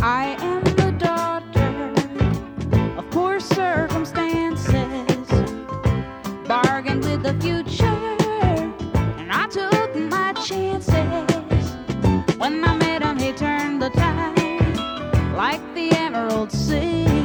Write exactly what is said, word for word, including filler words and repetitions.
I am the daughter of poor circumstances, bargained with the future, and I took my chances. When I met him, he turned the tide like the Emerald Sea.